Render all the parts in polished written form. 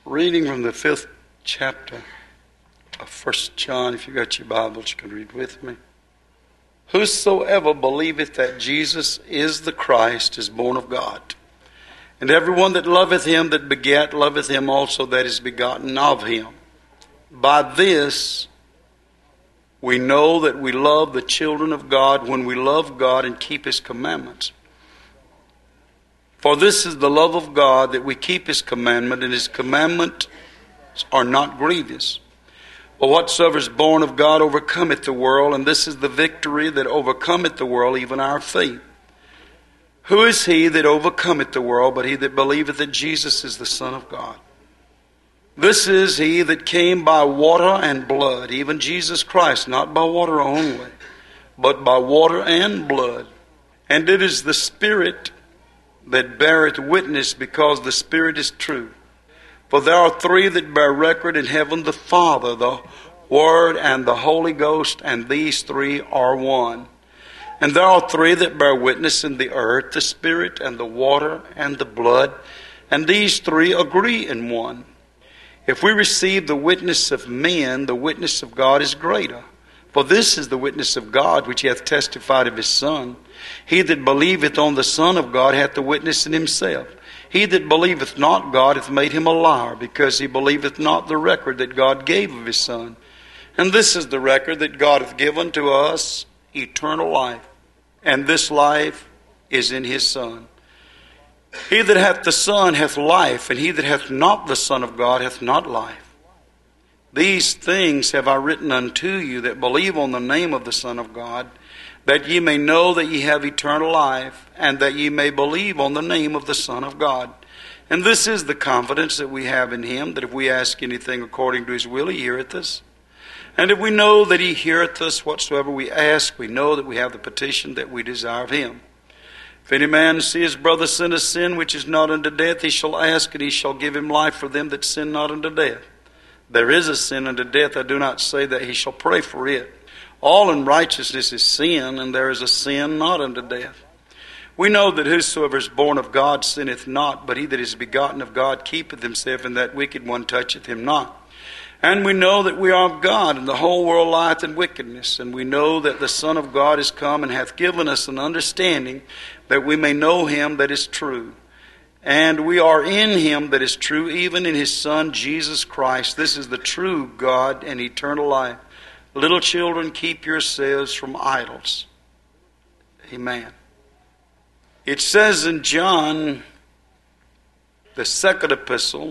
Reading from the 5th chapter of 1 John. If you got your Bibles, you can read with me. Whosoever believeth that Jesus is the Christ is born of God. And everyone that loveth him that begat loveth him also that is begotten of him. By this we know that we love the children of God, when we love God and keep his commandments. For this is the love of God, that we keep his commandment, and his commandments are not grievous. But whatsoever is born of God overcometh the world, and this is the victory that overcometh the world, even our faith. Who is he that overcometh the world, but he that believeth that Jesus is the Son of God? This is he that came by water and blood, even Jesus Christ, not by water only, but by water and blood. And it is the Spirit that beareth witness, because the Spirit is true. For there are three that bear record in heaven, the Father, the Word, and the Holy Ghost, and these three are one. And there are three that bear witness in the earth, the Spirit, and the water, and the blood, and these three agree in one. If we receive the witness of men, the witness of God is greater. For this is the witness of God, which he hath testified of his Son. He that believeth on the Son of God hath the witness in himself. He that believeth not God hath made him a liar, because he believeth not the record that God gave of his Son. And this is the record that God hath given to us, eternal life. And this life is in his Son. He that hath the Son hath life, and he that hath not the Son of God hath not life. These things have I written unto you that believe on the name of the Son of God, that ye may know that ye have eternal life, and that ye may believe on the name of the Son of God. And this is the confidence that we have in him, that if we ask anything according to his will, he heareth us. And if we know that he heareth us whatsoever we ask, we know that we have the petition that we desire of him. If any man see his brother sin a sin which is not unto death, he shall ask, and he shall give him life for them that sin not unto death. There is a sin unto death. I do not say that he shall pray for it. All unrighteousness is sin, and there is a sin not unto death. We know that whosoever is born of God sinneth not, but he that is begotten of God keepeth himself, and that wicked one toucheth him not. And we know that we are of God, and the whole world lieth in wickedness. And we know that the Son of God is come, and hath given us an understanding, that we may know him that is true. And we are in him that is true, even in his Son, Jesus Christ. This is the true God and eternal life. Little children, keep yourselves from idols. Amen. It says in John, the 2nd epistle,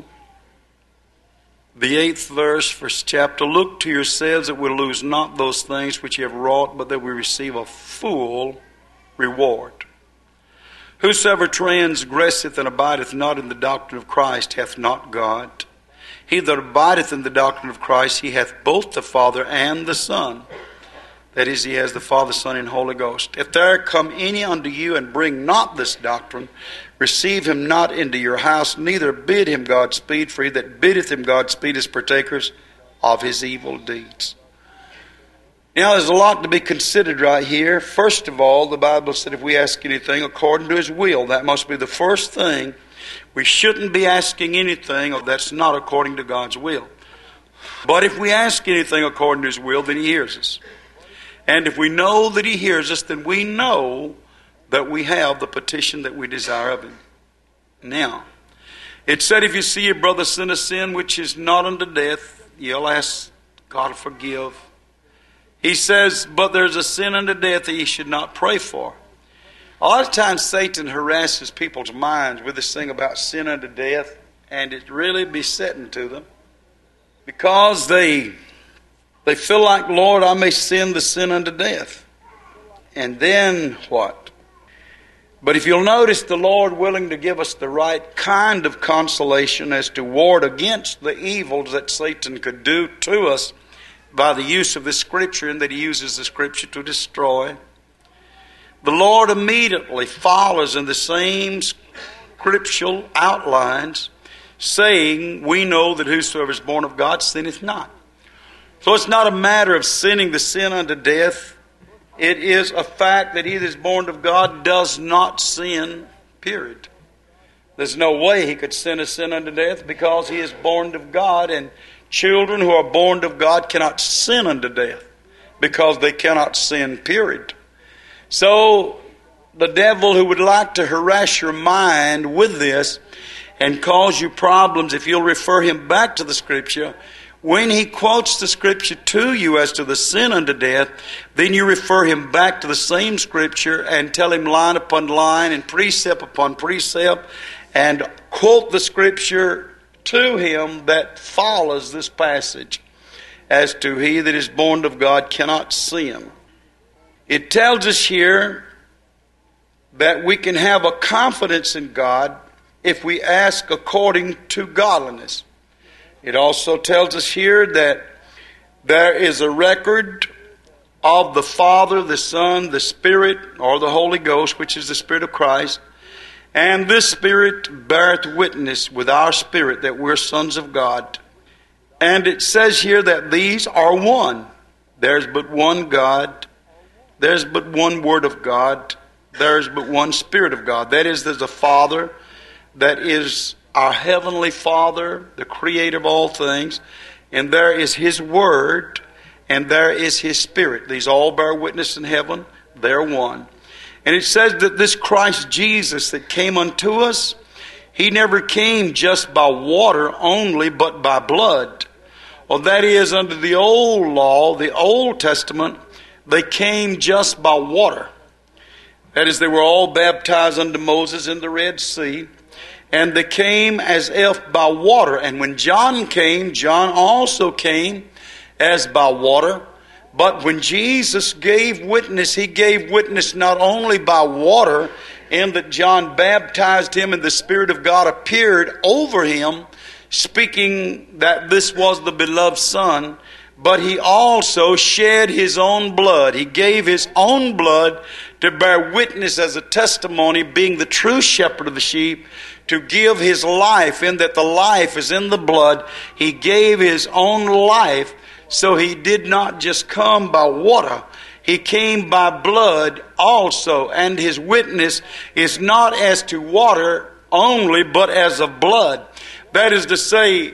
the 8th verse, 1st chapter, look to yourselves that we lose not those things which ye have wrought, but that we receive a full reward. Whosoever transgresseth and abideth not in the doctrine of Christ hath not God. He that abideth in the doctrine of Christ, he hath both the Father and the Son. That is, he has the Father, Son, and Holy Ghost. If there come any unto you and bring not this doctrine, receive him not into your house, neither bid him Godspeed, for he that biddeth him Godspeed is partakers of his evil deeds. Now, there's a lot to be considered right here. First of all, the Bible said if we ask anything according to his will, that must be the first thing. We shouldn't be asking anything that's not according to God's will. But if we ask anything according to his will, then he hears us. And if we know that he hears us, then we know that we have the petition that we desire of him. Now, it said if you see your brother sin a sin which is not unto death, you'll ask God to forgive. He says, but there's a sin unto death that you should not pray for. A lot of times Satan harasses people's minds with this thing about sin unto death, and it really besetting to them, because they feel like, Lord, I may sin the sin unto death. And then what? But if you'll notice, the Lord willing to give us the right kind of consolation as to ward against the evils that Satan could do to us by the use of this scripture, and that he uses the scripture to destroy. The Lord immediately follows in the same scriptural outlines, saying, we know that whosoever is born of God sinneth not. So it's not a matter of sinning the sin unto death. It is a fact that he that is born of God does not sin, period. There's no way he could send a sin unto death because he is born of God, and children who are born of God cannot sin unto death because they cannot sin, period. So the devil, who would like to harass your mind with this and cause you problems, if you'll refer him back to the Scripture, when he quotes the Scripture to you as to the sin unto death, then you refer him back to the same Scripture and tell him line upon line and precept upon precept, and quote the Scripture to him that follows this passage as to he that is born of God cannot sin. It tells us here that we can have a confidence in God if we ask according to godliness. It also tells us here that there is a record of the Father, the Son, the Spirit, or the Holy Ghost, which is the Spirit of Christ. And this Spirit beareth witness with our spirit that we're sons of God. And it says here that these are one. There's but one God. There's but one Word of God. There's but one Spirit of God. That is, there's a Father that is our Heavenly Father, the Creator of all things. And there is His Word, and there is His Spirit. These all bear witness in heaven. They're one. And it says that this Christ Jesus that came unto us, He never came just by water only, but by blood. Well, that is, under the old law, the Old Testament, they came just by water. That is, they were all baptized unto Moses in the Red Sea, and they came as if by water. And when John came, John also came as by water. But when Jesus gave witness, He gave witness not only by water, in that John baptized him and the Spirit of God appeared over him, speaking that this was the beloved Son, but He also shed His own blood. He gave His own blood to bear witness as a testimony, being the true shepherd of the sheep, to give His life, in that the life is in the blood. He gave His own life, so He did not just come by water. He came by blood also, and His witness is not as to water only, but as of blood. That is to say,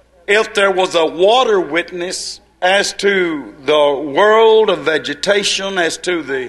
if there was a water witness as to the world of vegetation, as to the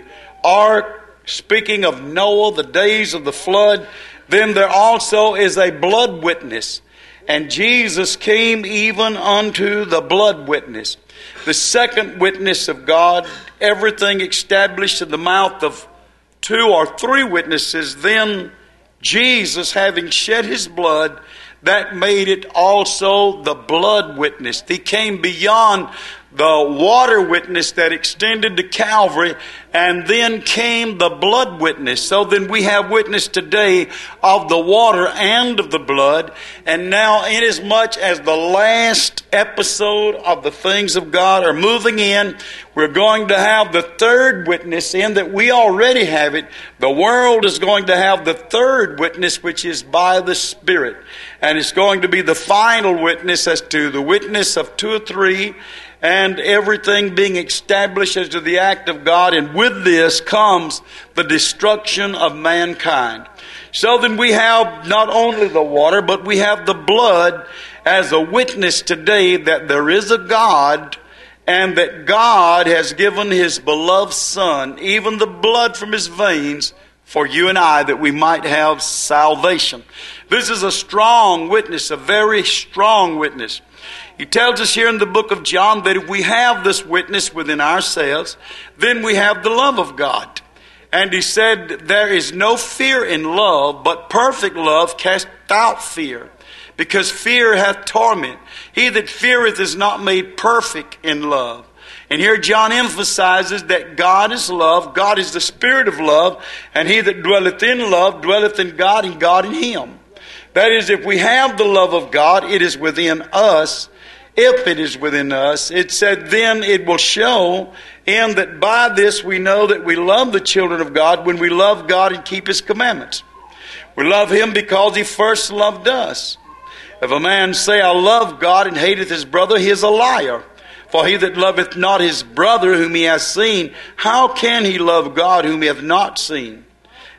ark, speaking of Noah, the days of the flood, then there also is a blood witness. And Jesus came even unto the blood witness. The second witness of God, everything established in the mouth of 2 or 3 witnesses, then Jesus, having shed His blood, that made it also the blood witness. He came beyond the water witness that extended to Calvary, and then came the blood witness. So then we have witness today of the water and of the blood. And now, inasmuch as the last episode of the things of God are moving in, we're going to have the third witness, in that we already have it. The world is going to have the third witness, which is by the Spirit. And it's going to be the final witness as to the witness of 2 or 3, and everything being established as to the act of God. And with this comes the destruction of mankind. So then we have not only the water, but we have the blood as a witness today that there is a God, and that God has given His beloved Son, even the blood from His veins, for you and I, that we might have salvation. This is a strong witness, a very strong witness. He tells us here in the book of John that if we have this witness within ourselves, then we have the love of God. And he said, there is no fear in love, but perfect love casteth out fear, because fear hath torment. He that feareth is not made perfect in love. And here John emphasizes that God is love, God is the Spirit of love, and he that dwelleth in love dwelleth in God, and God in him. That is, if we have the love of God, it is within us. If it is within us, it said, then it will show in that by this we know that we love the children of God, when we love God and keep His commandments. We love Him because He first loved us. If a man say, I love God, and hateth his brother, he is a liar. For he that loveth not his brother whom he hath seen, how can he love God whom he hath not seen?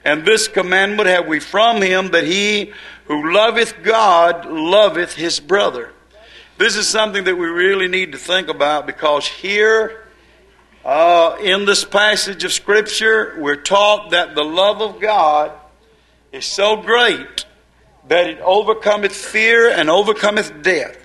And this commandment have we from him, that he who loveth God loveth his brother. This is something that we really need to think about, because here in this passage of Scripture, we're taught that the love of God is so great that it overcometh fear and overcometh death.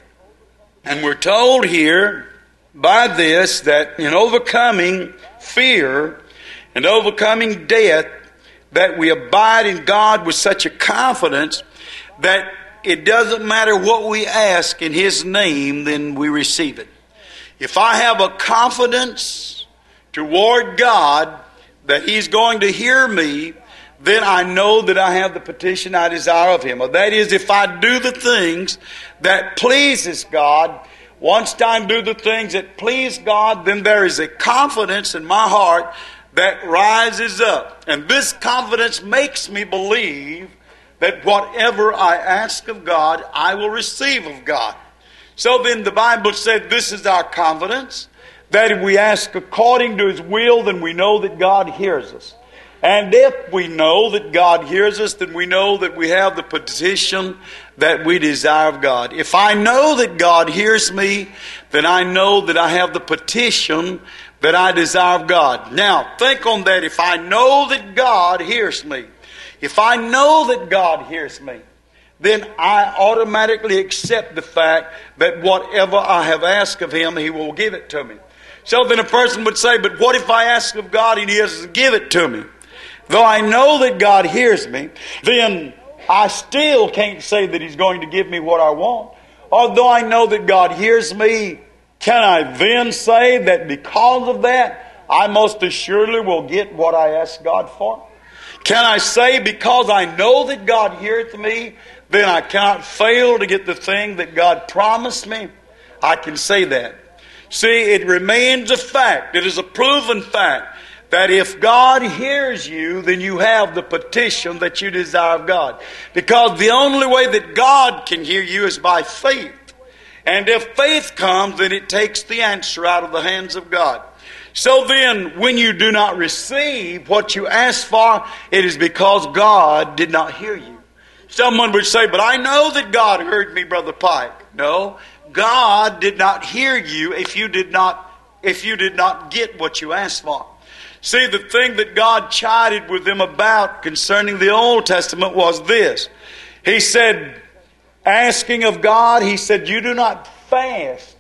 And we're told here by this that in overcoming fear and overcoming death, that we abide in God with such a confidence that it doesn't matter what we ask in His name, then we receive it. If I have a confidence toward God that He's going to hear me, then I know that I have the petition I desire of Him. Or that is, if I do the things that pleases God, once I do the things that please God, then there is a confidence in my heart that rises up. And this confidence makes me believe that whatever I ask of God, I will receive of God. So then the Bible said this is our confidence, that if we ask according to His will, then we know that God hears us. And if we know that God hears us, then we know that we have the petition that we desire of God. If I know that God hears me, then I know that I have the petition that I desire of God. Now, think on that. If I know that God hears me, if I know that God hears me, then I automatically accept the fact that whatever I have asked of Him, He will give it to me. So then a person would say, but what if I ask of God and He doesn't give it to me? Though I know that God hears me, then I still can't say that He's going to give me what I want. Although I know that God hears me, can I then say that because of that, I most assuredly will get what I ask God for? Can I say because I know that God heareth me, then I cannot fail to get the thing that God promised me? I can say that. See, it remains a fact. It is a proven fact that if God hears you, then you have the petition that you desire of God. Because the only way that God can hear you is by faith. And if faith comes, then it takes the answer out of the hands of God. So then, when you do not receive what you ask for, it is because God did not hear you. Someone would say, but I know that God heard me, Brother Pike. No, God did not hear you if you did not get what you asked for. See, the thing that God chided with them about concerning the Old Testament was this. He said, asking of God, He said, you do not fast,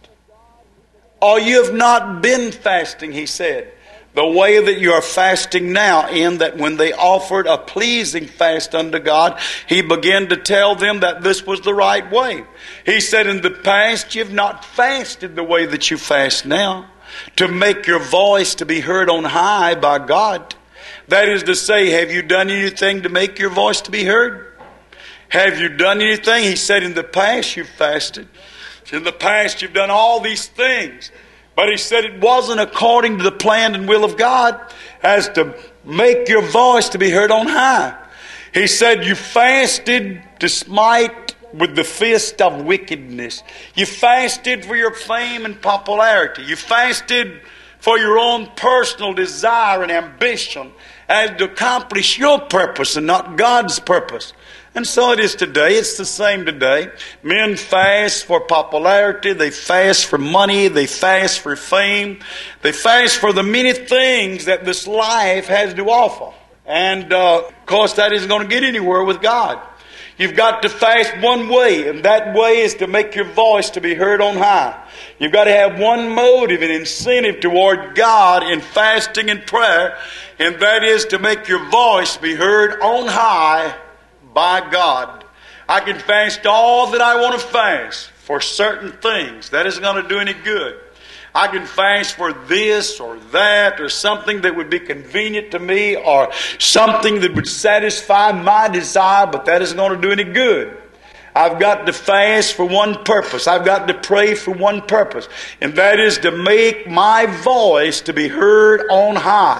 or you have not been fasting, He said. The way that you are fasting now, in that when they offered a pleasing fast unto God, He began to tell them that this was the right way. He said, in the past you have not fasted the way that you fast now, to make your voice to be heard on high by God. That is to say, have you done anything to make your voice to be heard? Have you done anything? He said, in the past you've fasted. In the past you've done all these things. But He said it wasn't according to the plan and will of God as to make your voice to be heard on high. He said you fasted to smite with the fist of wickedness. You fasted for your fame and popularity. You fasted for your own personal desire and ambition as to accomplish your purpose and not God's purpose. And so it is today. It's the same today. Men fast for popularity. They fast for money. They fast for fame. They fast for the many things that this life has to offer. And of course that isn't going to get anywhere with God. You've got to fast one way, and that way is to make your voice to be heard on high. You've got to have one motive and incentive toward God in fasting and prayer, and that is to make your voice be heard on high by God. I can fast all that I want to fast for certain things. That isn't going to do any good. I can fast for this or that or something that would be convenient to me or something that would satisfy my desire, but that isn't going to do any good. I've got to fast for one purpose. I've got to pray for one purpose, and that is to make my voice to be heard on high.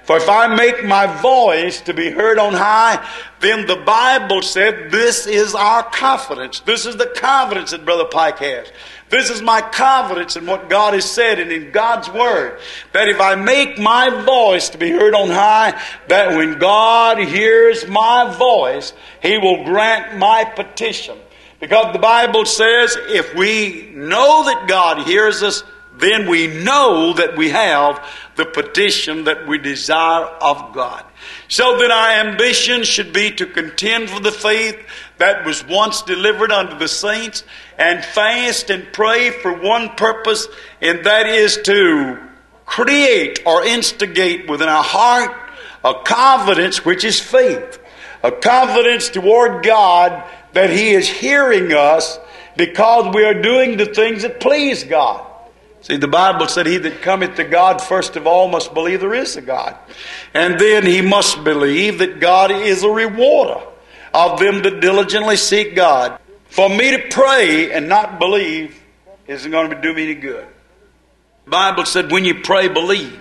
For if I make my voice to be heard on high, then the Bible said this is our confidence. This is the confidence that Brother Pike has. This is my confidence in what God has said and in God's Word. That if I make my voice to be heard on high, that when God hears my voice, He will grant my petition. Because the Bible says if we know that God hears us, then we know that we have the petition that we desire of God. So that our ambition should be to contend for the faith that was once delivered unto the saints, and fast and pray for one purpose, and that is to create or instigate within our heart a confidence which is faith. A confidence toward God that He is hearing us because we are doing the things that please God. See, the Bible said he that cometh to God first of all must believe there is a God. And then he must believe that God is a rewarder of them that diligently seek God. For me to pray and not believe isn't going to do me any good. The Bible said when you pray, believe.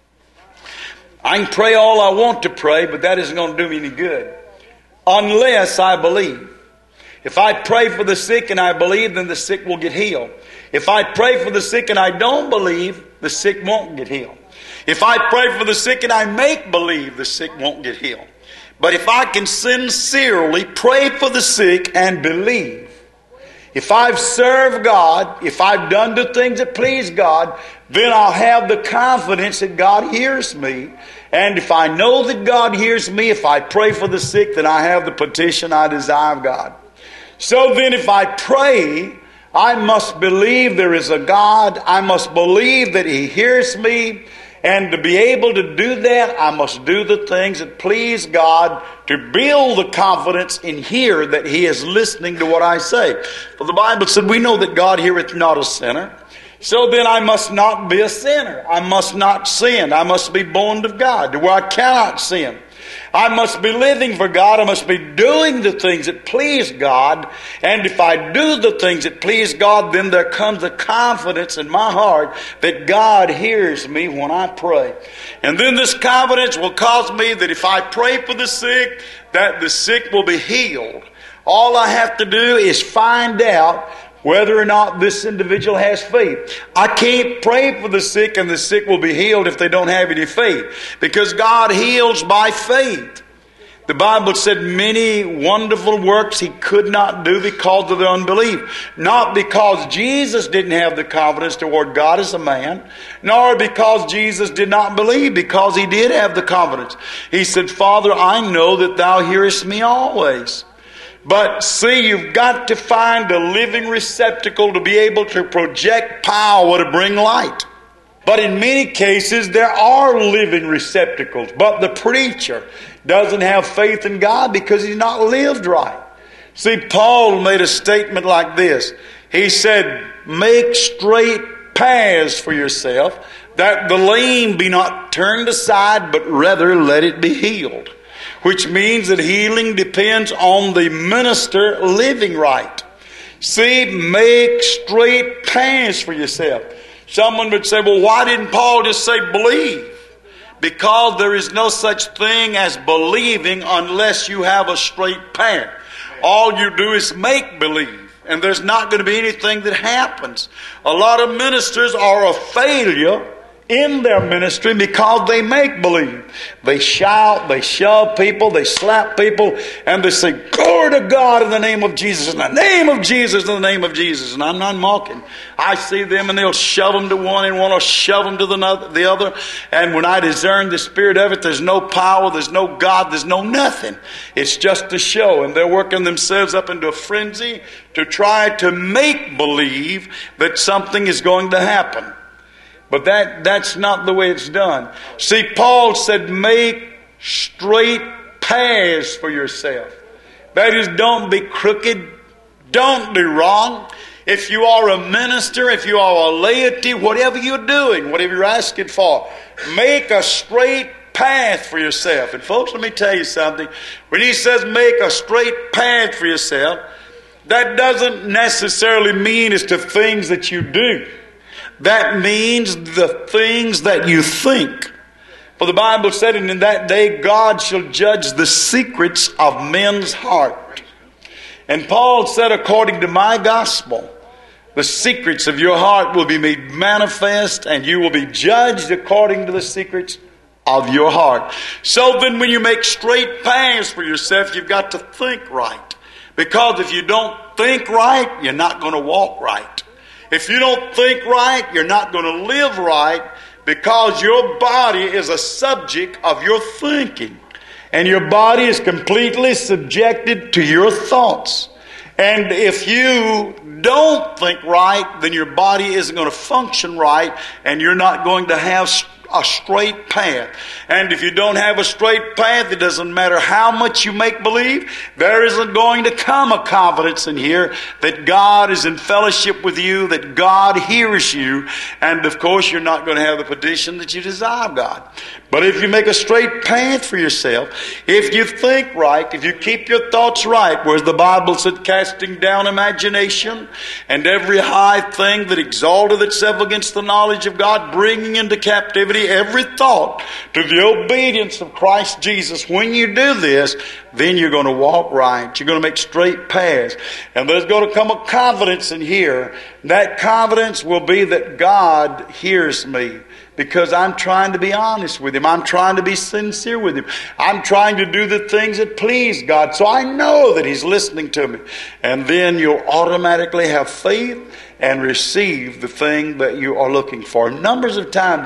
I can pray all I want to pray, but that isn't going to do me any good unless I believe. If I pray for the sick and I believe, then the sick will get healed. If I pray for the sick and I don't believe, the sick won't get healed. If I pray for the sick and I make believe, the sick won't get healed. But if I can sincerely pray for the sick and believe, if I've served God, if I've done the things that please God, then I'll have the confidence that God hears me. And if I know that God hears me, if I pray for the sick, then I have the petition I desire of God. So then if I pray, I must believe there is a God. I must believe that He hears me. And to be able to do that, I must do the things that please God to build the confidence in here that He is listening to what I say. For the Bible said, we know that God heareth not a sinner. So then I must not be a sinner. I must not sin. I must be born of God to where I cannot sin. I must be living for God. I must be doing the things that please God. And if I do the things that please God, then there comes a confidence in my heart that God hears me when I pray. And then this confidence will cause me that if I pray for the sick, that the sick will be healed. All I have to do is find out whether or not this individual has faith. I can't pray for the sick and the sick will be healed if they don't have any faith. Because God heals by faith. The Bible said many wonderful works He could not do because of their unbelief. Not because Jesus didn't have the confidence toward God as a man, nor because Jesus did not believe, because He did have the confidence. He said, Father, I know that Thou hearest me always. But see, you've got to find a living receptacle to be able to project power to bring light. But in many cases, there are living receptacles. But the preacher doesn't have faith in God because he's not lived right. See, Paul made a statement like this. He said, make straight paths for yourself, that the lame be not turned aside, but rather let it be healed. Which means that healing depends on the minister living right. See, make straight paths for yourself. Someone would say, well, why didn't Paul just say believe? Because there is no such thing as believing unless you have a straight path. All you do is make believe. And there's not going to be anything that happens. A lot of ministers are a failure in their ministry because they make believe. They shout, they shove people, they slap people, and they say, glory to God in the name of Jesus, in the name of Jesus, in the name of Jesus. And I'm not mocking. I see them and they'll shove them to one and one will shove them to the other. And when I discern the spirit of it, there's no power, there's no God, there's no nothing. It's just a show. And they're working themselves up into a frenzy to try to make believe that something is going to happen. But that's not the way it's done. See, Paul said, make straight paths for yourself. That is, don't be crooked. Don't be wrong. If you are a minister, if you are a laity, whatever you're doing, whatever you're asking for, make a straight path for yourself. And folks, let me tell you something. When he says make a straight path for yourself, that doesn't necessarily mean it's the things that you do. That means the things that you think. For the Bible said, and in that day God shall judge the secrets of men's heart. And Paul said, according to my gospel, the secrets of your heart will be made manifest, and you will be judged according to the secrets of your heart. So then when you make straight paths for yourself, you've got to think right. Because if you don't think right, you're not going to walk right. If you don't think right, you're not going to live right, because your body is a subject of your thinking. And your body is completely subjected to your thoughts. And if you don't think right, then your body isn't going to function right, and you're not going to have a straight path. And if you don't have a straight path, it doesn't matter how much you make believe, there isn't going to come a confidence in here that God is in fellowship with you, that God hears you, and of course you're not going to have the petition that you desire of God. But if you make a straight path for yourself, if you think right, if you keep your thoughts right, whereas the Bible said, casting down imagination and every high thing that exalteth itself against the knowledge of God, bringing into captivity every thought to the obedience of Christ Jesus. When you do this, then you're going to walk right. You're going to make straight paths. And there's going to come a confidence in here. That confidence will be that God hears me, because I'm trying to be honest with Him. I'm trying to be sincere with Him. I'm trying to do the things that please God. So I know that He's listening to me. And then you'll automatically have faith and receive the thing that you are looking for. Numbers of times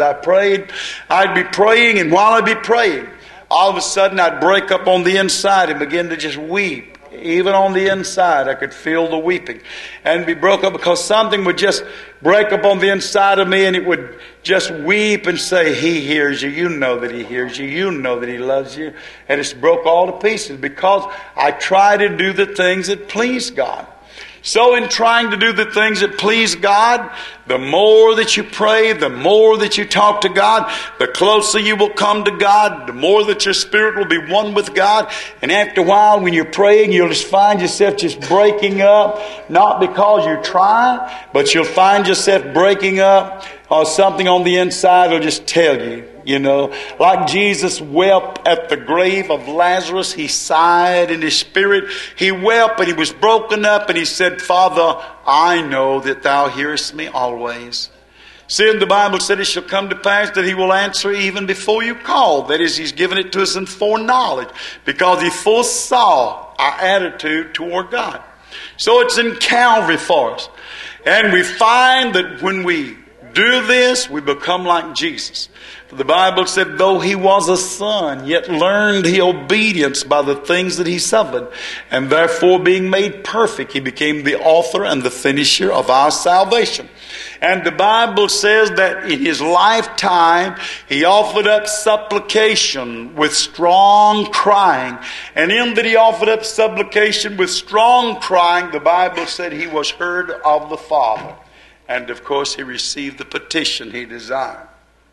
I'd be praying, and while I'd be praying, all of a sudden I'd break up on the inside and begin to just weep. Even on the inside, I could feel the weeping and be broke up, because something would just break up on the inside of me, and it would just weep and say, He hears you. You know that He hears you. You know that He loves you. And it's broke all to pieces because I try to do the things that please God. So in trying to do the things that please God, the more that you pray, the more that you talk to God, the closer you will come to God, the more that your spirit will be one with God. And after a while, when you're praying, you'll just find yourself just breaking up, not because you try, but you'll find yourself breaking up, or something on the inside will just tell you. You know, like Jesus wept at the grave of Lazarus. He sighed in his spirit. He wept and he was broken up, and he said, Father, I know that thou hearest me always. See, the Bible said it shall come to pass that He will answer even before you call. That is, He's given it to us in foreknowledge, because He foresaw our attitude toward God. So it's in Calvary for us. And we find that when we do this, we become like Jesus. For the Bible said, though He was a son, yet learned He obedience by the things that He suffered. And therefore, being made perfect, He became the author and the finisher of our salvation. And the Bible says that in His lifetime, He offered up supplication with strong crying. And in that He offered up supplication with strong crying, the Bible said He was heard of the Father. And of course, He received the petition He desired.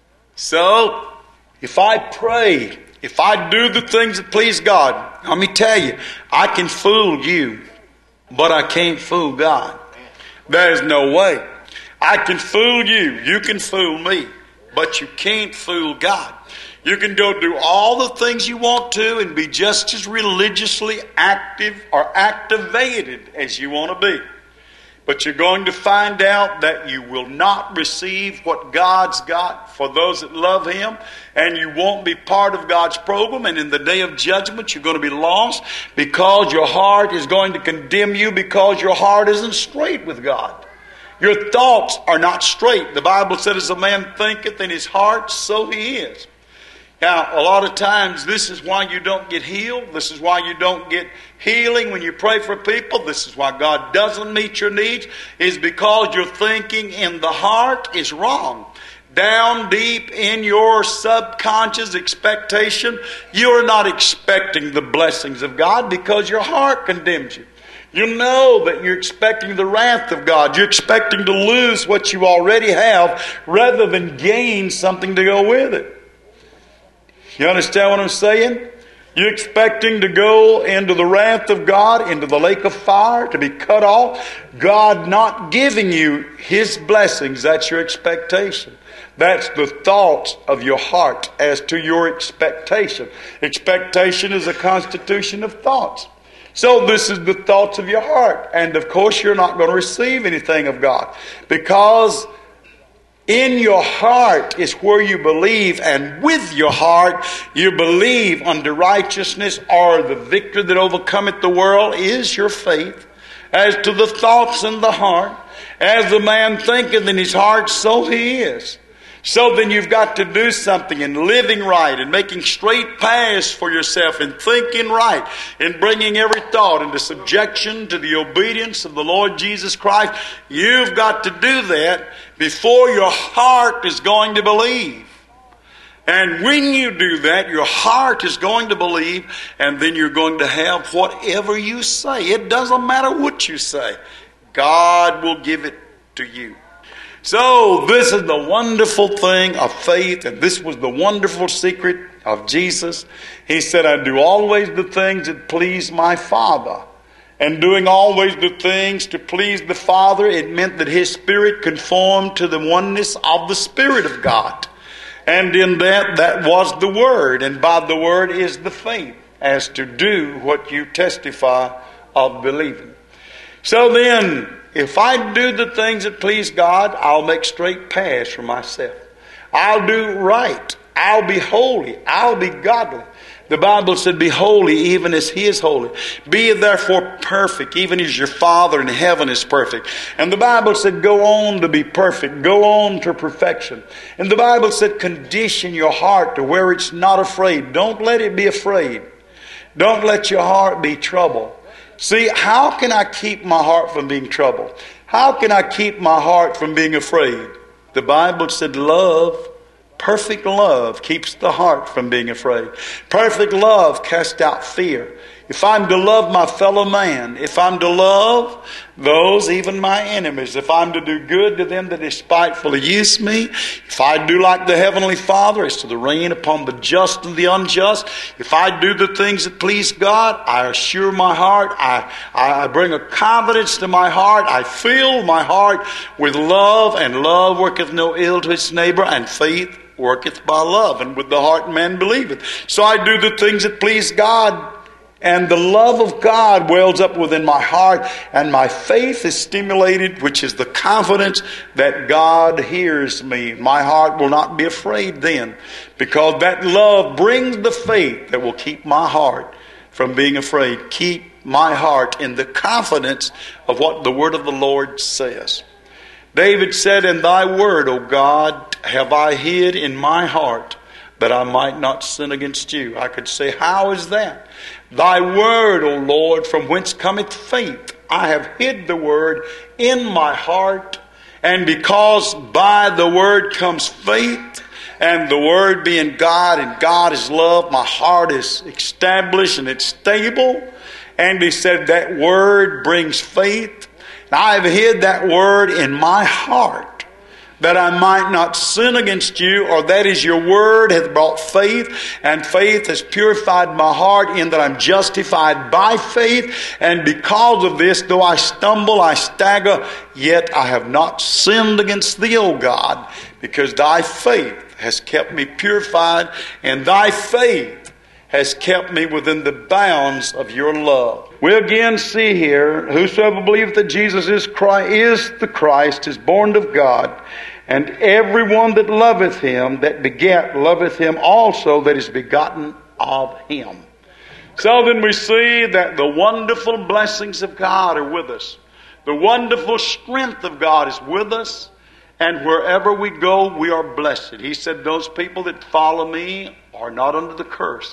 So, if I pray, if I do the things that please God, let me tell you, I can fool you, but I can't fool God. There's no way. I can fool you, you can fool me, but you can't fool God. You can go do all the things you want to and be just as religiously active or activated as you want to be. But you're going to find out that you will not receive what God's got for those that love Him, and you won't be part of God's program. And in the day of judgment, you're going to be lost, because your heart is going to condemn you, because your heart isn't straight with God. Your thoughts are not straight. The Bible said, as a man thinketh in his heart, so he is. Now, a lot of times, this is why you don't get healed. This is why you don't get healing when you pray for people. This is why God doesn't meet your needs, is because your thinking in the heart is wrong. Down deep in your subconscious expectation, you're not expecting the blessings of God, because your heart condemns you. You know that you're expecting the wrath of God. You're expecting to lose what you already have rather than gain something to go with it. You understand what I'm saying? You expecting to go into the wrath of God, into the lake of fire, to be cut off? God not giving you His blessings, that's your expectation. That's the thoughts of your heart as to your expectation. Expectation is a constitution of thoughts. So this is the thoughts of your heart. And of course you're not going to receive anything of God, because in your heart is where you believe, and with your heart you believe unto righteousness, or the victory that overcometh the world is your faith. As to the thoughts in the heart, as the man thinketh in his heart, so he is. So then you've got to do something in living right and making straight paths for yourself and thinking right and bringing every thought into subjection to the obedience of the Lord Jesus Christ. You've got to do that before your heart is going to believe. And when you do that, your heart is going to believe, and then you're going to have whatever you say. It doesn't matter what you say. God will give it to you. So this is the wonderful thing of faith, and this was the wonderful secret of Jesus. He said, I do always the things that please my Father. And doing always the things to please the Father, it meant that His Spirit conformed to the oneness of the Spirit of God. And in that was the Word, and by the Word is the faith, as to do what you testify of believing. So then, if I do the things that please God, I'll make straight paths for myself. I'll do right. I'll be holy. I'll be godly. The Bible said, be holy even as He is holy. Be therefore perfect, even as your Father in heaven is perfect. And the Bible said, go on to be perfect. Go on to perfection. And the Bible said, condition your heart to where it's not afraid. Don't let it be afraid. Don't let your heart be troubled. See, how can I keep my heart from being troubled? How can I keep my heart from being afraid? The Bible said love, perfect love, keeps the heart from being afraid. Perfect love casts out fear. If I'm to love my fellow man, if I'm to love those, even my enemies, if I'm to do good to them that despitefully use me, if I do like the Heavenly Father, as to the rain upon the just and the unjust, if I do the things that please God, I assure my heart, I bring a confidence to my heart, I fill my heart with love, and love worketh no ill to its neighbor, and faith worketh by love, and with the heart man believeth. So I do the things that please God, and the love of God wells up within my heart, and my faith is stimulated, which is the confidence that God hears me. My heart will not be afraid then, because that love brings the faith that will keep my heart from being afraid. Keep my heart in the confidence of what the word of the Lord says. David said, in thy word, O God, have I hid in my heart, that I might not sin against you. I could say, how is that? Thy word, O Lord, from whence cometh faith. I have hid the word in my heart, and because by the word comes faith, and the word being God, and God is love, my heart is established and it's stable. And he said that word brings faith. Now I have hid that word in my heart, that I might not sin against you, or that is your word hath brought faith, and faith has purified my heart, in that I'm justified by faith. And because of this, though I stumble, I stagger, yet I have not sinned against thee, O God, because thy faith has kept me purified, and thy faith has kept me within the bounds of your love. We again see here, whosoever believeth that Jesus is the Christ is born of God, and everyone that loveth him, that begat, loveth him also that is begotten of him. So then we see that the wonderful blessings of God are with us. The wonderful strength of God is with us. And wherever we go, we are blessed. He said, those people that follow me are not under the curse,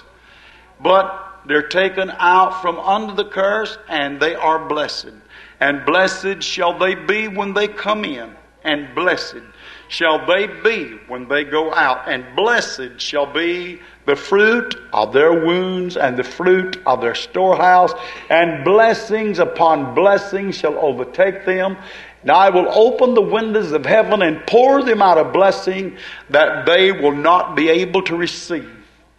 but they're taken out from under the curse, and they are blessed. And blessed shall they be when they come in, and blessed shall they be when they go out. And blessed shall be the fruit of their wounds, and the fruit of their storehouse. And blessings upon blessings shall overtake them. Now I will open the windows of heaven and pour them out a blessing that they will not be able to receive.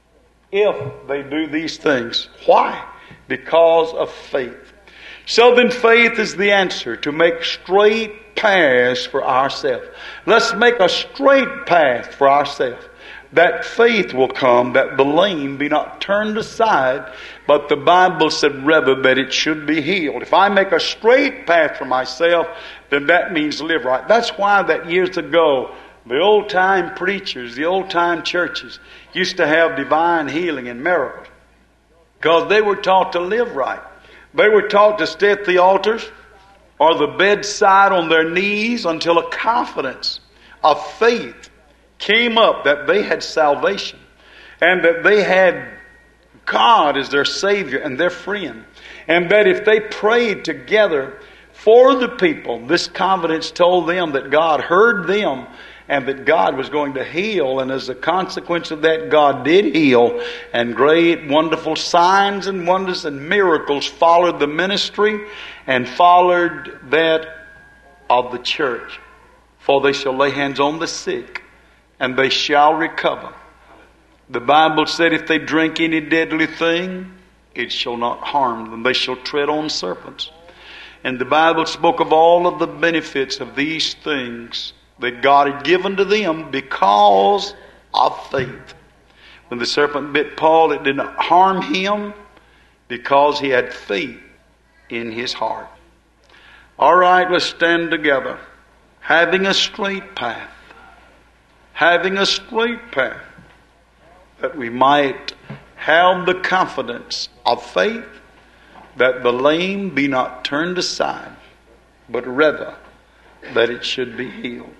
if they do these things. Why? Because of faith. So then faith is the answer to make straight paths for ourselves. Let's make a straight path for ourselves. That faith will come, that the lame be not turned aside, but the Bible said rather that it should be healed. If I make a straight path for myself, then that means live right. That's why that years ago, the old-time preachers, the old-time churches used to have divine healing and miracles. Because they were taught to live right. They were taught to stay at the altars or the bedside on their knees until a confidence of faith came up that they had salvation and that they had God as their Savior and their friend. And that if they prayed together for the people, this confidence told them that God heard them and that God was going to heal. And as a consequence of that, God did heal. And great, wonderful signs and wonders and miracles followed the ministry and followed that of the church. For they shall lay hands on the sick, and they shall recover. The Bible said if they drink any deadly thing, it shall not harm them. They shall tread on serpents. And the Bible spoke of all of the benefits of these things that God had given to them because of faith. When the serpent bit Paul, it did not harm him because he had faith in his heart. All right, let's stand together. Having a straight path. Having a straight path. That we might have the confidence of faith that the lame be not turned aside, but rather that it should be healed.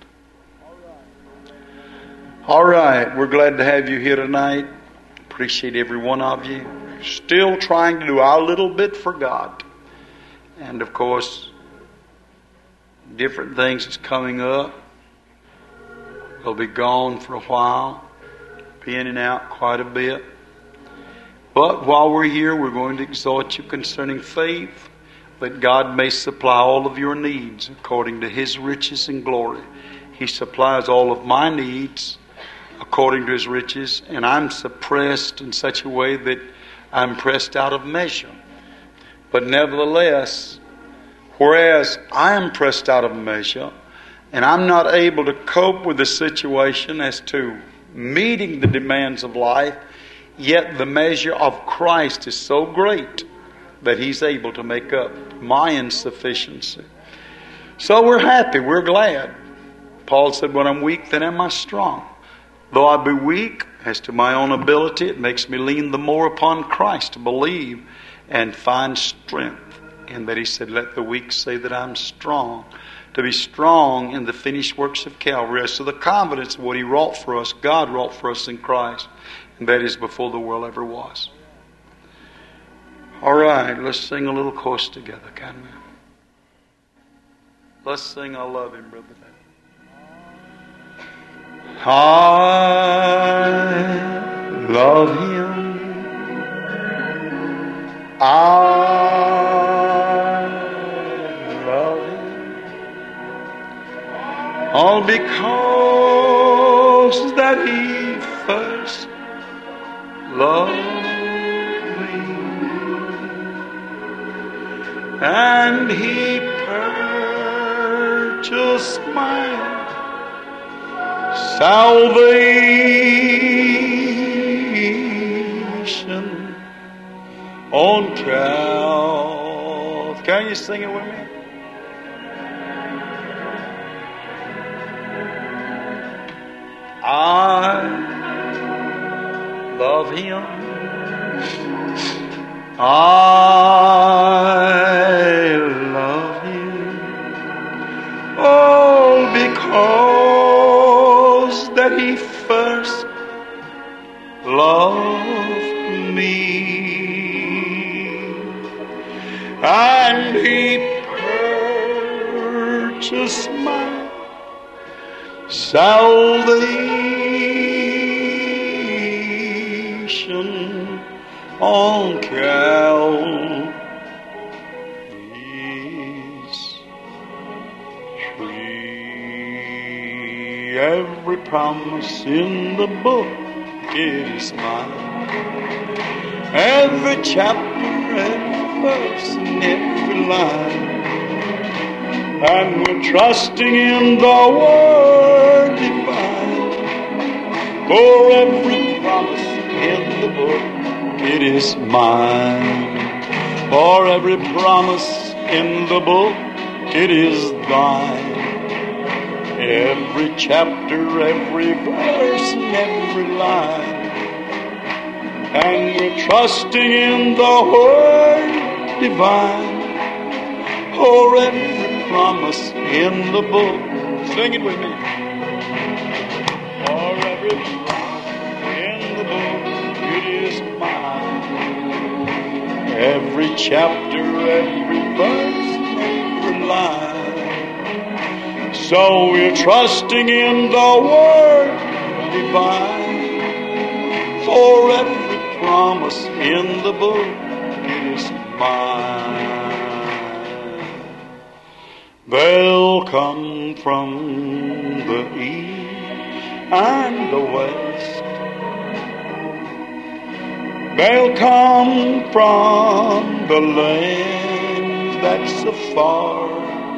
All right, we're glad to have you here tonight. Appreciate every one of you. Still trying to do our little bit for God. And of course, different things is coming up. We'll be gone for a while. Be in and out quite a bit. But while we're here, we're going to exhort you concerning faith, that God may supply all of your needs according to His riches and glory. He supplies all of my needs according to His riches, and I'm suppressed in such a way that I'm pressed out of measure. But nevertheless, whereas I am pressed out of measure, and I'm not able to cope with the situation as to meeting the demands of life, yet the measure of Christ is so great that He's able to make up my insufficiency. So we're happy, we're glad. Paul said, when I'm weak, then am I strong. Though I be weak, as to my own ability, it makes me lean the more upon Christ to believe and find strength. And that he said, let the weak say that I'm strong. To be strong in the finished works of Calvary. So the confidence of what He wrought for us, God wrought for us in Christ. And that is before the world ever was. All right, let's sing a little chorus together, can we? Let's sing I Love Him, Brother Dan. I love Him. I love Him. All because that He first loved me. And He purchased my salvation on Calvary. Can you sing it with me? I love Him. I love Him. Oh, because that He first loved me, and He purchased my salvation on Calvary's tree. Every promise in the book is mine. every chapter, every verse, and every line. And we're trusting in the Word divine. For every promise in the book, it is mine. For every promise in the book, it is thine. Every chapter, every verse, and every line. And we're trusting in the Word divine. For every promise in the book, sing it with me. For every promise in the book, it is mine. Every chapter, every verse, every line. So we're trusting in the Word divine. For every promise in the book, it is mine. They'll come from the east and the west. They'll come from the lands that's afar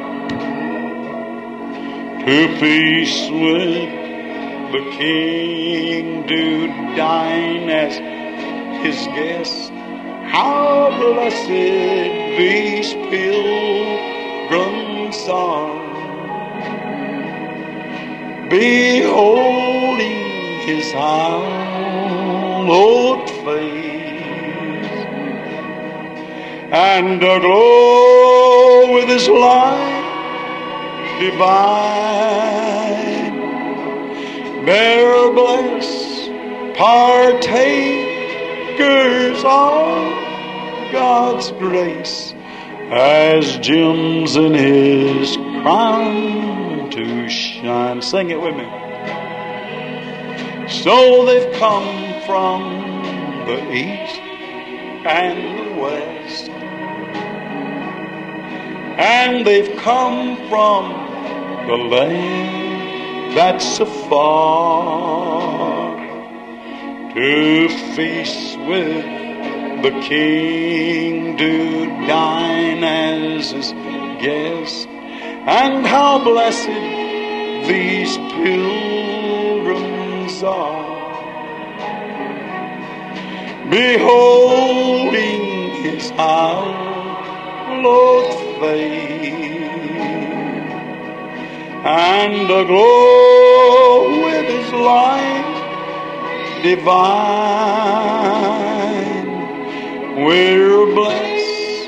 to feast with the King, to dine as his guests. How blessed these pilgrims are, beholding his hallowed face, and aglow with his light divine. They're blessed partakers of God's grace, as gems in his crown to shine. Sing it with me. So they've come from the east and the west, and they've come from the land that's afar to feast with the King, to dine as his guest. And how blessed these pilgrims are, beholding his hallowed face, and aglow with his light divine. We're blessed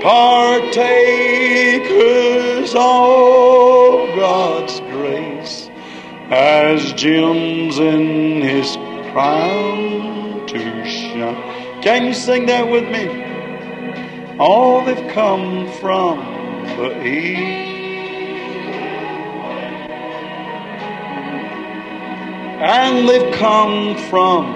partakers of God's grace, as gems in his crown to shine. Can you sing that with me? All they've come from the east and they've come from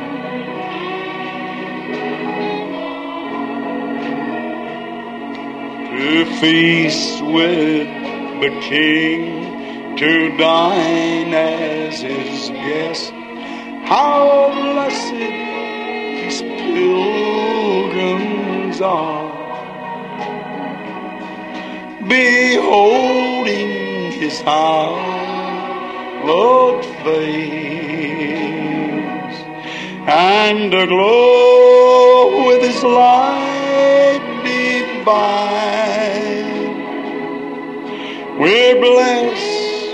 to feast with the King, to dine as his guest. How blessed these pilgrims are, beholding his hallowed face, and aglow with his light divine. We're blessed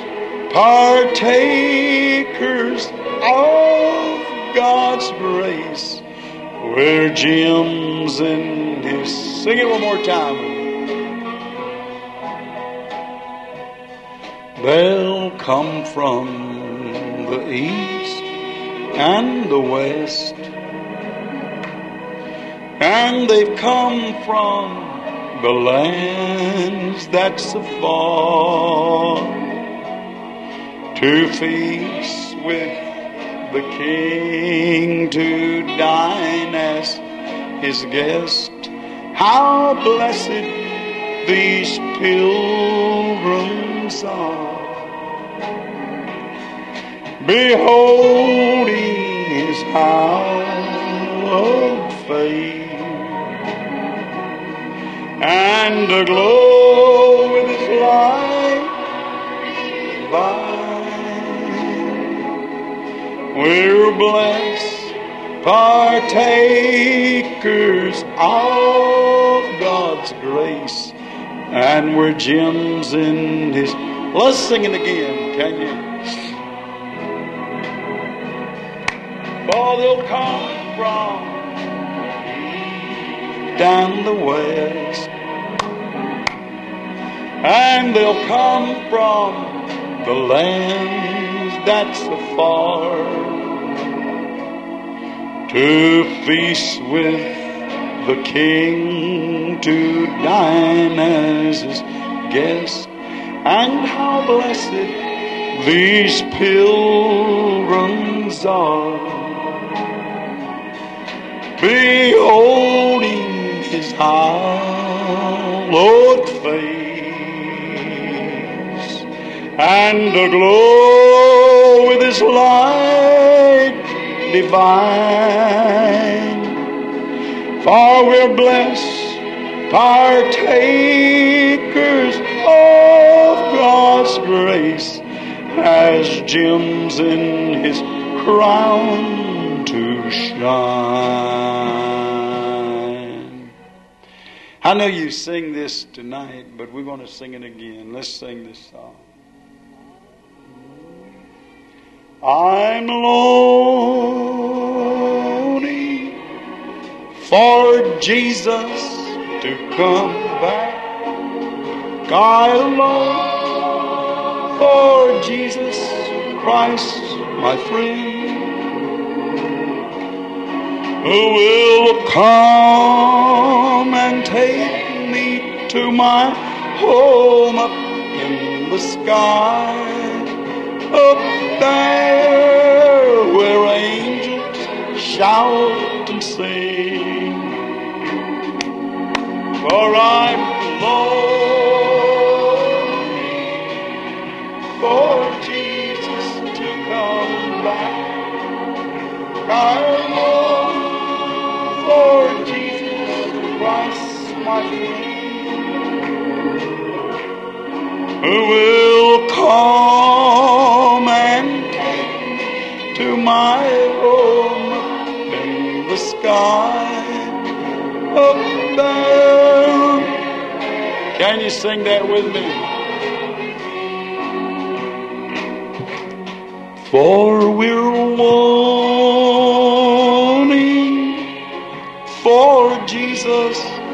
partakers of God's grace. We're gems in his. Sing it one more time. They'll come from the east and the west, and they've come from the lands that's afar to feast with the King, to dine as his guest. How blessed these pilgrims are, beholding his hallowed faith, and aglow with His light divine. We're blessed, partakers of God's grace, and we're gems in His. Let's sing it again, can you? For they'll come from down the west, and they'll come from the lands that's afar, to feast with the King, to dine as His guest. And how blessed these pilgrims are, beholding His hallowed face, and aglow with His light divine. For we're blessed, partakers of God's grace, as gems in His crown to shine. I know you sing this tonight, but we're going to sing it again. Let's sing this song. I'm longing for Jesus to come back. I long for Jesus Christ, my friend, who will come and take me to my home up in the sky, up there where angels shout and sing. For I'm longing for Jesus to come back. I long for Jesus Christ, my friend, who will come and take me to my home up in the sky, up there. Can you sing that with me? For we're wanting for Jesus,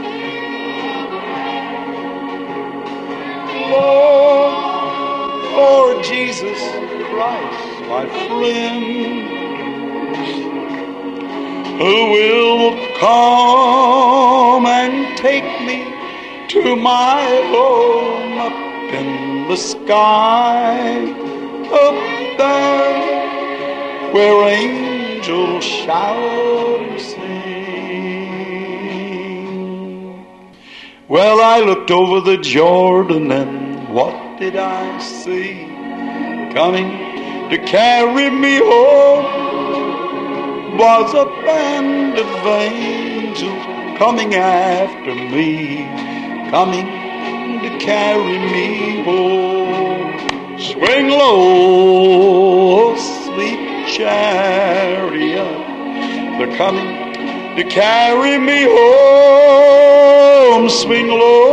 Lord, for Jesus Christ, my friend, who will come and take me to my home up in the sky, up there where angels shout and sing. Well, I looked over the Jordan, and what did I see? Coming to carry me home was a band of angels coming after me, coming to carry me home. Swing low, sweet chariot, they're coming to carry me home. Swing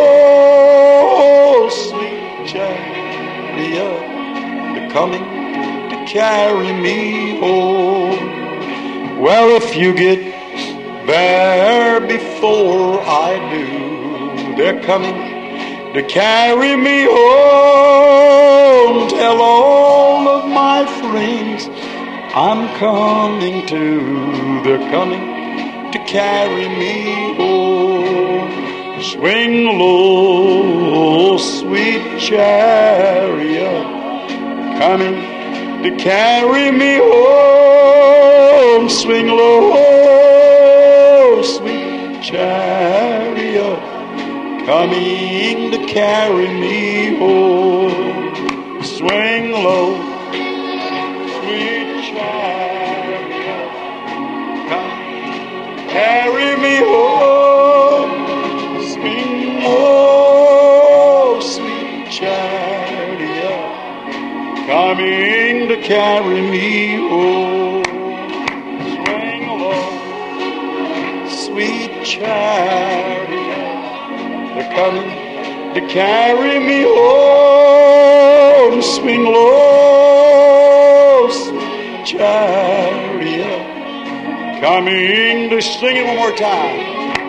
low, sweet chariot, they're coming to carry me home. Well, if you get there before I do, they're coming to carry me home. Tell all of my friends I'm coming too. They're coming to carry me home. Swing low, sweet chariot, coming to carry me home. Swing low, sweet chariot, coming to carry me home. Swing low, sweet chariot, come carry chariot coming to carry me home. Swing along, sweet chariot, they're coming to carry me home. Swing low, sweet chariot, coming to sing it one more time.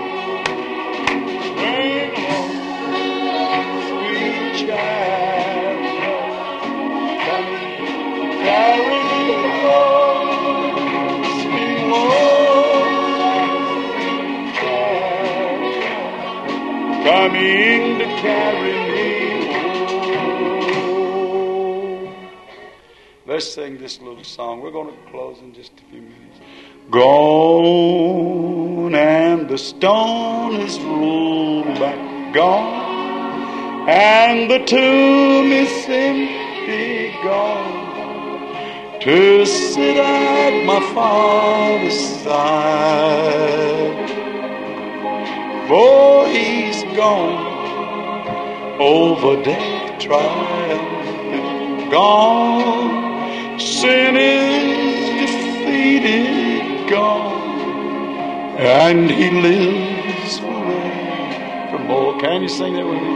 Swing low, sweet chariot, coming to carry me home. Swing low, chariot, coming to carry me home. Let's sing this little song. We're going to close in just a few minutes. Gone, and the stone is rolled back. Gone, and the tomb is empty. Gone, to sit at my Father's side. For He's gone over death triumphant. Gone, sin is defeated. Gone, and He lives forevermore. Can you sing that with me?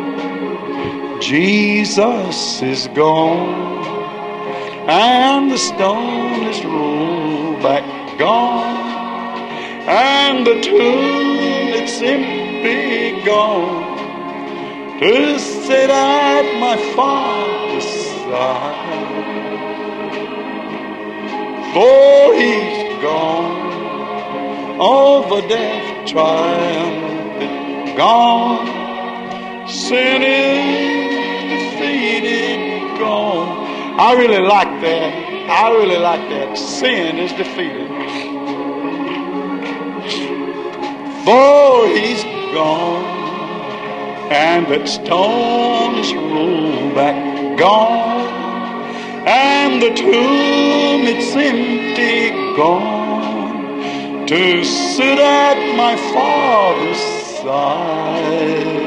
Jesus is gone, and the stone is rolled back. Gone, and the tomb it's empty. Gone, to sit at my Father's side. For He's gone over death triumphant. Gone, sin is defeated. Gone. I really like that. I really like that. Sin is defeated. For He's gone, and that stone is rolled back. Gone, and the tomb it's empty. Gone, to sit at my Father's side.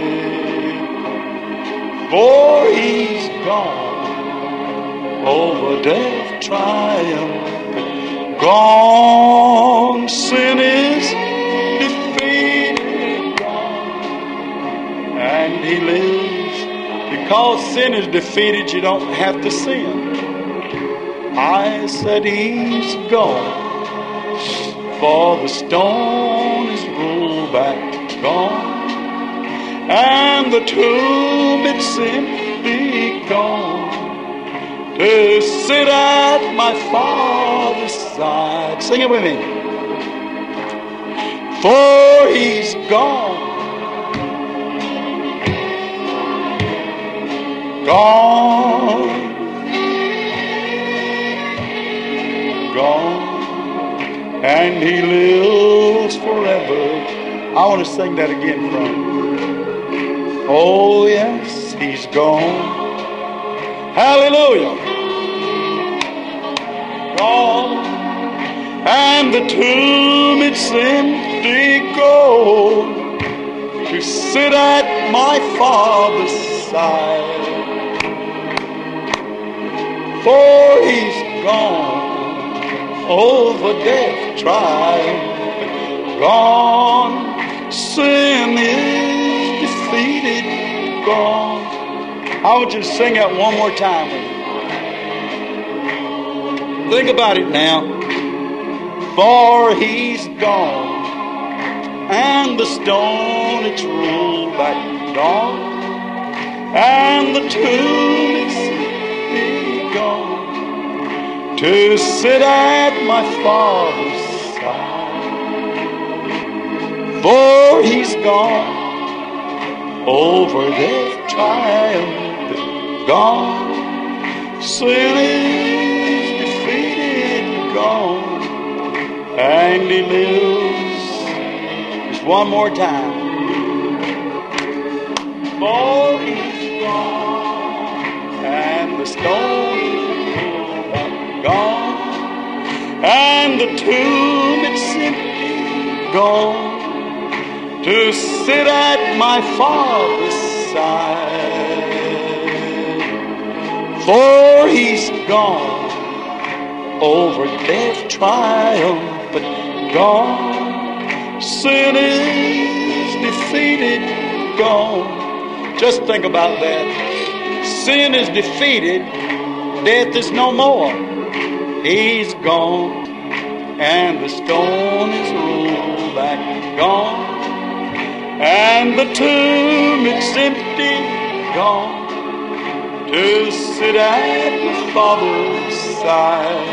For He's gone over death triumphant. Gone, sin is defeated. Gone, and He lives. Because sin is defeated, you don't have to sin. I said He's gone, for the stone is rolled back. Gone, and the tomb it's empty. Gone, to sit at my Father's side. Sing it with me. For He's gone, gone, gone, and He lives forever. I want to sing that again, friend. Oh yes, He's gone. Hallelujah. Gone, and the tomb it's empty. Gone, to sit at my Father's side. For He's gone over death triumphant. Gone, sin is defeated. Gone. I want you to sing that one more time with me. Think about it now. For He's gone, and the stone it's rolled back. Gone, and the tomb it's gone, to sit at my Father's side. For He's gone over death triumphant. Gone, sin is defeated. Gone, and He lives. Just one more time. For He's gone, and the stone gone, and the tomb it's empty. Gone, to sit at my Father's side. For he's gone over death triumphant, gone. Sin is defeated, gone. Just think about that. Sin is defeated, death is no more. He's gone, and the stone is rolled back, gone. And the tomb, it's empty, gone, to sit at the Father's side.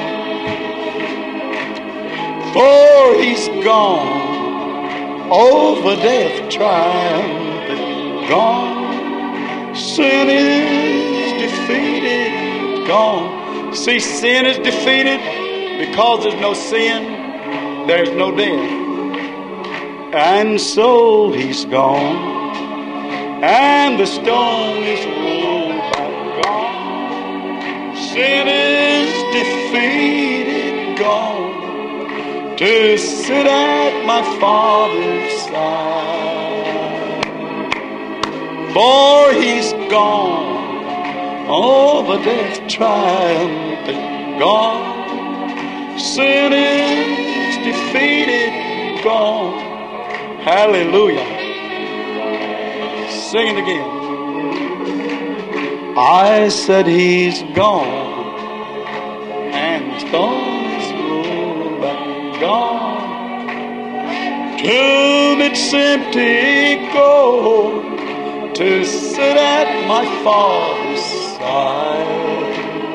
For he's gone over death triumphant, gone. Sin is defeated, gone. See, sin is defeated because there's no sin, there's no death. And so he's gone, and the stone is rolled back, gone. Sin is defeated, gone, to sit at my Father's side. For he's gone over death triumphant, gone. Sin is defeated, gone. Hallelujah. Sing it again. I said he's gone, and the stone is rolled back, gone. Tomb, it's empty, gone, to sit at my Father's side.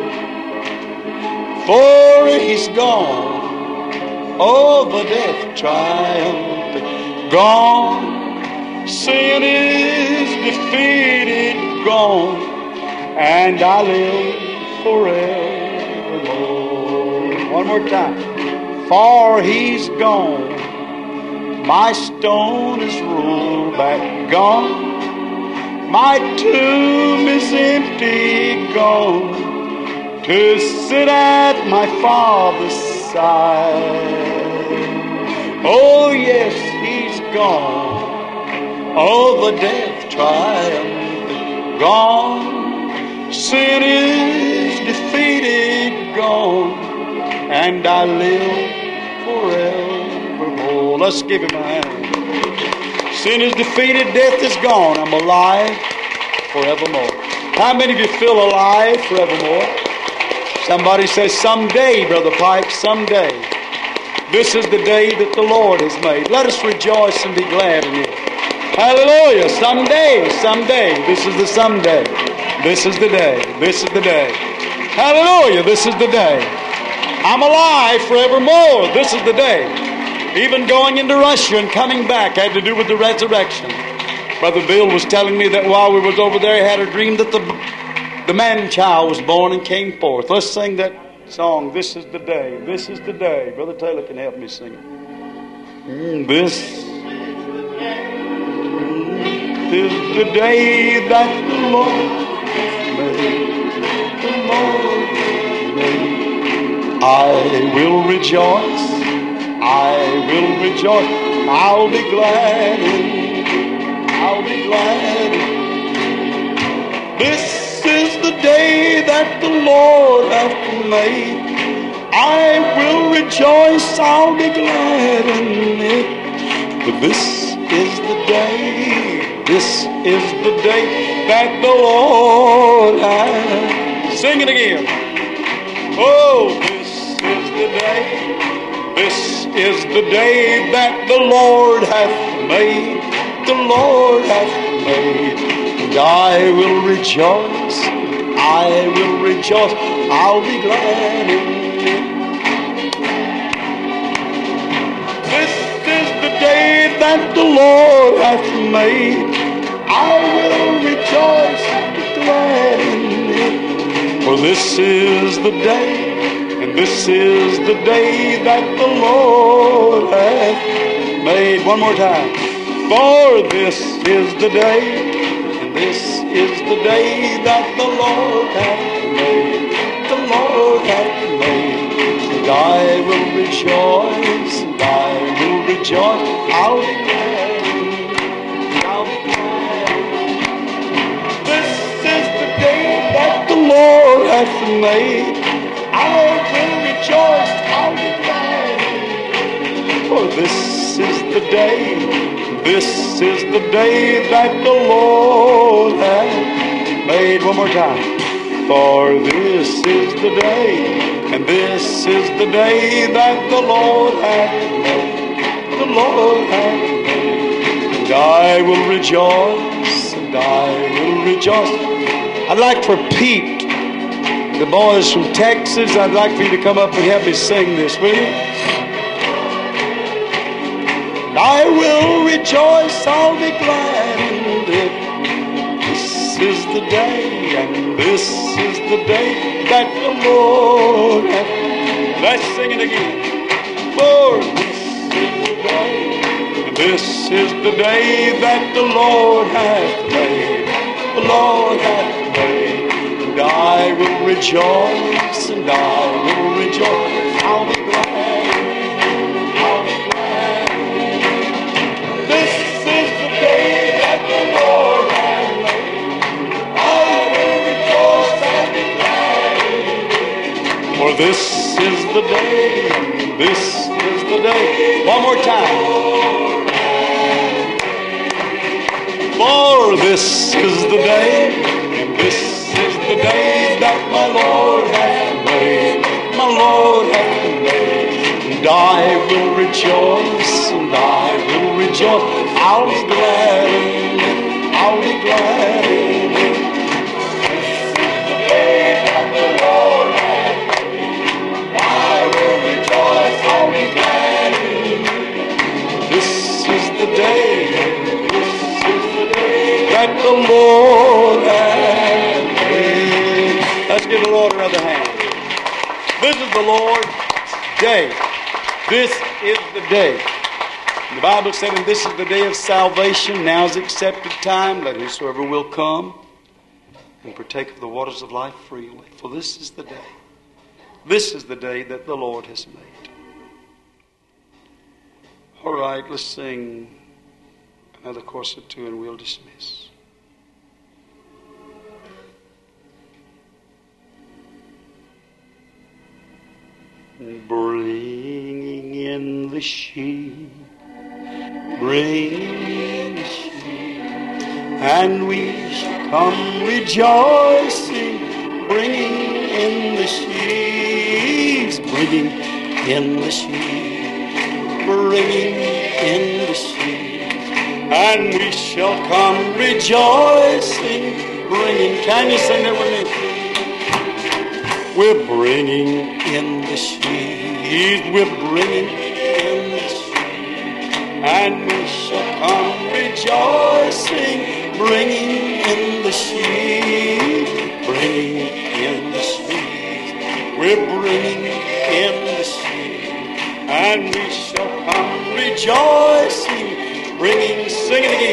For he's gone over death triumphant, gone. Sin is defeated, gone, and I live forevermore. One more time. For he's gone, my stone is rolled back, gone. My tomb is empty, gone, to sit at my Father's side. Oh yes, he's gone over death triumphant, gone. Sin is defeated, gone, and I live forevermore. Let's give him a hand. Sin is defeated, death is gone. I'm alive forevermore. How many of you feel alive forevermore? Somebody says, someday, Brother Pike, someday. This is the day that the Lord has made. Let us rejoice and be glad in it. Hallelujah. Someday, someday. This is the someday. This is the day. This is the day. Hallelujah. This is the day. I'm alive forevermore. This is the day. Even going into Russia and coming back had to do with the resurrection. Brother Bill was telling me that while we was over there, he had a dream that the man-child was born and came forth. Let's sing that song, This is the Day. This is the day. Brother Taylor can help me sing it. This is the day that the Lord made. The Lord made. I will rejoice. I will rejoice. I'll be glad in it. I'll be glad in it. This is the day that the Lord hath made. I will rejoice. I'll be glad in it. For this is the day. This is the day that the Lord hath. Sing it again. Oh, this is the day. This is the day that the Lord hath made. The Lord hath made. And I will rejoice. I will rejoice. I'll be glad in it. This is the day that the Lord hath made. I will rejoice and be glad in it. For this is the day. And this is the day that the Lord hath made. One more time. For this is the day, and this is the day that the Lord hath made. The Lord hath made. And I will rejoice, and I will rejoice. I'll be glad. I'll be glad. This is the day that the Lord hath hath made. I will rejoice, I'll be glad. For this is the day that the Lord hath made. One more time. For this is the day, and this is the day that the Lord hath made. The Lord hath made. And I will rejoice, and I will rejoice. I'd like for Pete, the boys from Texas, I'd like for you to come up and help me sing this, will you? And I will rejoice, I'll be glad in it. This is the day, and this is the day that the Lord hath made. Let's sing it again. For this is the day that the Lord hath made. The Lord hath made. And I will rejoice, and I will rejoice. I'll be glad. I'll be glad. This is the day that the Lord hath made. I will rejoice and be glad. For this is the day, this is the day. One more time. For this is the day, and this is the day that my Lord hath made. My Lord hath made. And I will rejoice, and I will rejoice. I'll be glad in it. I'll be glad in it. This is the day that the Lord hath made. I will rejoice, I'll be glad in it. This is the day. That the Lord hath made. Let's give the Lord another hand. This is the Lord's day. This is the day. The Bible said, and this is the day of salvation. Now is accepted time. Let whosoever will come and partake of the waters of life freely. For this is the day. This is the day that the Lord has made. All right, let's sing another chorus or two and we'll dismiss. Bringing in the sheep, bringing the sheep, and we shall come rejoicing, bringing in the sheep, bringing in the sheep, bringing in the sheep, and we shall come rejoicing, bringing. Can you sing that with me? We're bringing in the sheep, we're bringing in the sheep, and we shall come rejoicing, bringing in the sheep, bringing in the sheep, we're bringing in the sheep, and we shall come rejoicing, bringing, sing it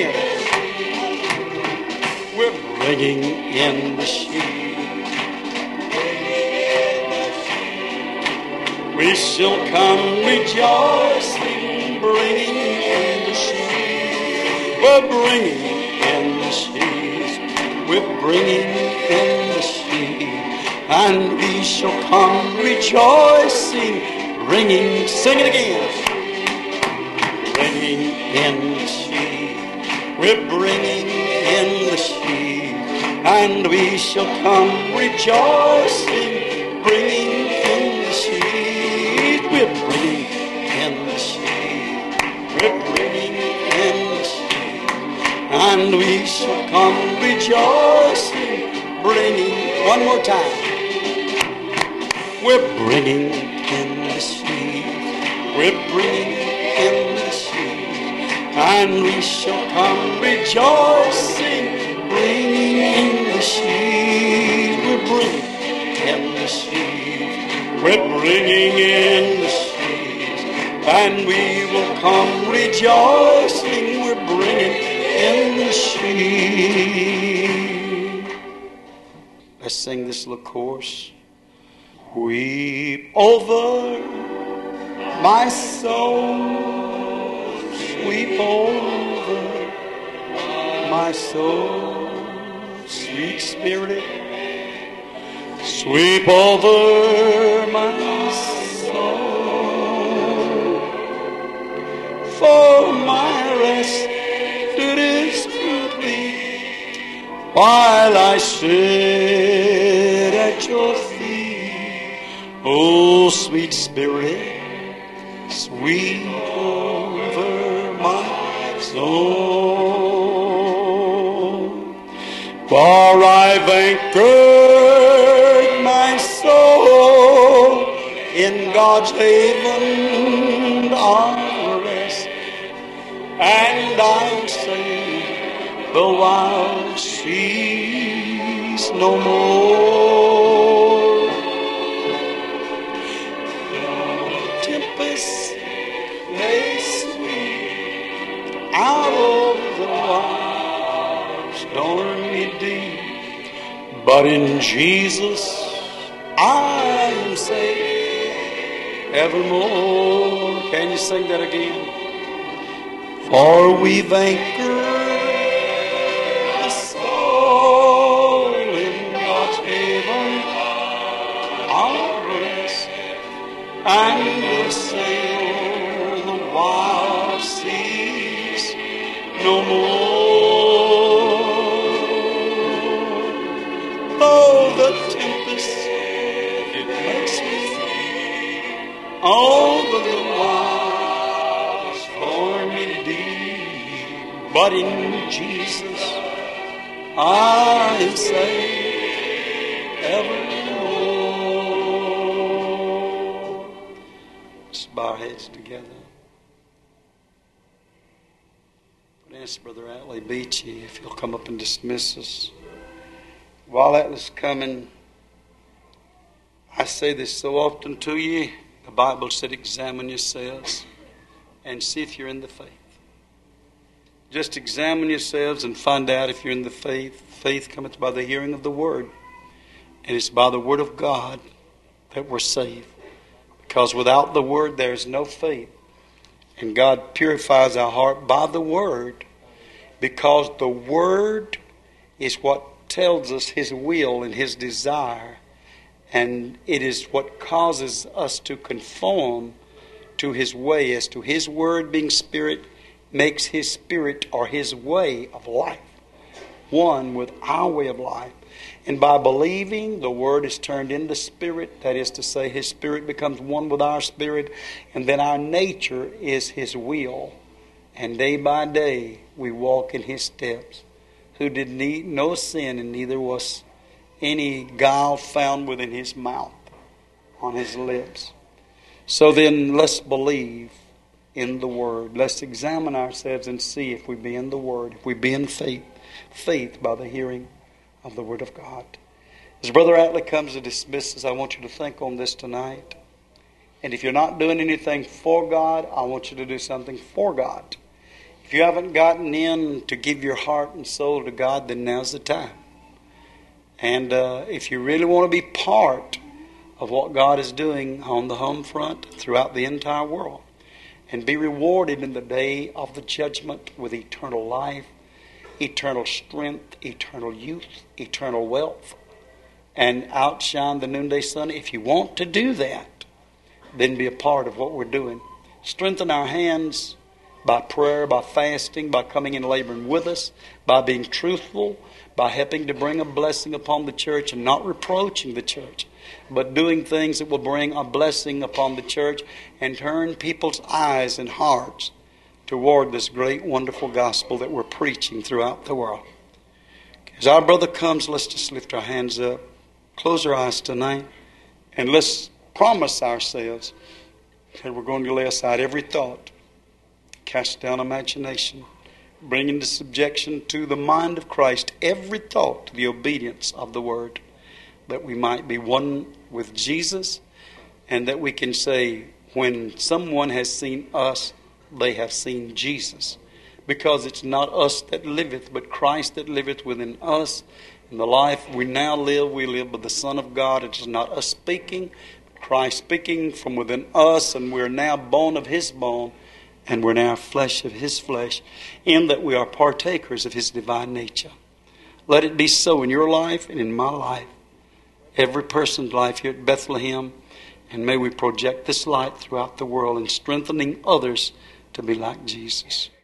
again, we're bringing in the sheep. We shall come rejoicing, bringing in the sheep. We're bringing in the sheep. We're bringing in the sheep. And we shall come rejoicing, bringing, sing it again. Bringing in the sheep. We're bringing in the sheep. And we shall come rejoicing, bringing in the sheep. We're bringing in the sheep. We're bringing in the sheep. And we shall come rejoicing, bringing, one more time. We're bringing in the sheep. We're bringing in the sheep. And we shall come rejoicing, bringing in the sheep. We're bringing in the sheep. We're bringing in the sheep, and we will come rejoicing. We're bringing in the sheep. Let's sing this little chorus. Weep over my soul, weep over my soul, sweet Spirit. sweep over my soul. For my rest disputely, while I sit at your feet. Oh, sweet Spirit, sweep over my soul. For I've anchored my soul in God's haven of rest, and I'll sail the wild seas no more. The tempest may sweep out over the wide stormy deep, but in Jesus I am safe evermore. Can you sing that again? For we've anchored the soul in God's haven of rest, and we'll sail the wild seas no more. Though the tempest it makes me over the wild stormy deep, but in Jesus I am saved evermore. Let's bow our heads together. I'd ask Brother Atlee Beachy if he'll come up and dismiss us. While Atlee's coming, I say this so often to you. The Bible said, examine yourselves and see if you're in the faith. Just examine yourselves and find out if you're in the faith. Faith cometh by the hearing of the Word. And it's by the Word of God that we're saved. Because without the Word there is no faith. And God purifies our heart by the Word, because the Word is what tells us His will and His desire. And it is what causes us to conform to His way, as to His Word being Spirit makes His Spirit or His way of life one with our way of life. And by believing, the Word is turned into Spirit. That is to say, His Spirit becomes one with our spirit, and then our nature is His will. And day by day we walk in His steps, who did no sin, and neither was any guile found within His mouth, on His lips. So then let's believe in the Word. Let's examine ourselves and see if we be in the Word, if we be in faith. Faith by the hearing of the Word of God. As Brother Atlee comes to dismiss us, I want you to think on this tonight. And if you're not doing anything for God, I want you to do something for God. If you haven't gotten in to give your heart and soul to God, then now's the time. And if you really want to be part of what God is doing on the home front throughout the entire world, and be rewarded in the day of the judgment with eternal life, eternal strength, eternal youth, eternal wealth, and outshine the noonday sun, if you want to do that, then be a part of what we're doing. Strengthen our hands by prayer, by fasting, by coming and laboring with us, by being truthful, by helping to bring a blessing upon the church and not reproaching the church, but doing things that will bring a blessing upon the church and turn people's eyes and hearts toward this great, wonderful gospel that we're preaching throughout the world. As our brother comes, let's just lift our hands up, close our eyes tonight, and let's promise ourselves that we're going to lay aside every thought, cast down imagination, bring into subjection to the mind of Christ every thought to the obedience of the Word, that we might be one with Jesus, and that we can say, when someone has seen us, they have seen Jesus. Because it's not us that liveth, but Christ that liveth within us. In the life we now live, we live by the Son of God. It is not us speaking, but Christ speaking from within us, and we're now bone of His bone, and we're now flesh of His flesh, in that we are partakers of His divine nature. Let it be so in your life and in my life. every person's life here at Bethlehem. And may we project this light throughout the world and strengthening others to be like Jesus.